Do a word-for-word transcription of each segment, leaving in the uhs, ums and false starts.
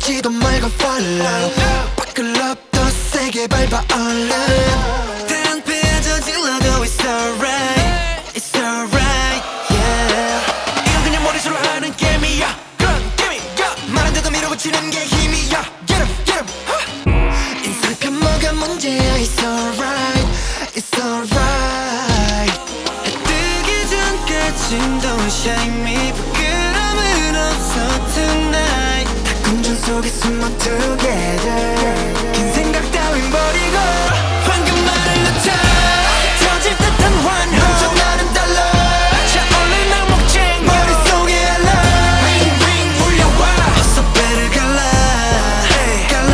묻지도 말고 follow. Buckle up 더 세게 밟아 얼른. 단패 저질러도 it's alright, it's alright, yeah. 이건 그냥 머릿수로 하는 게임이야. 그런 게임이야. 말한데도 밀어붙이는 게 힘이야. Get up, get up, huh. 인생편 뭐가 문제야. It's alright, it's alright. 해 뜨기 전까진 don't shine me. 부끄러움은 없어 tonight. 다 꿈중 속에 숨어 together. 긴 생각 따윈 버리고 방금 말을 놓자. 터질 듯한 환호 멈춰 나는 달러. 차올른 악목쟁 머릿속에 알람. ring ring 울려와. 어서 배를 갈라 갈라.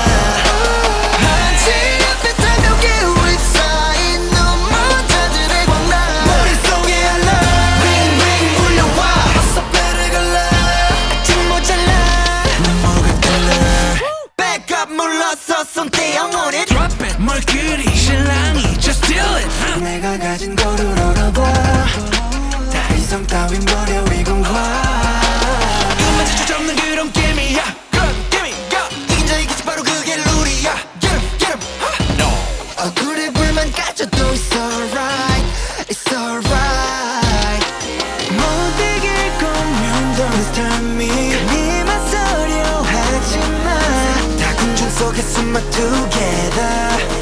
한치 앞에 다가오게 휩싸인 눈먼자들의 광란. 머릿속에 알람. ring ring 울려와. 어서 배를 갈라. 아직 모자라. 난 뭐가 달라. Back up 물러서 손대 영혼이 Drop it 뭘 그리 신랑이 Just do it. 내가 가진 걸 우러러봐. 다 이성 따윈 버려 이건 과. 이건 마치 주저없는 그런 게임이야. 그런 게임이야. 이긴 자 이기지 바로 그게 룰이야. Get up get up, huh? No. 얼굴에 불만 까져도 it's alright, it's alright. 못 이길 거면 don't stop me. 감히 맞서려 하지마. 다 궁중 속에 숨어 together.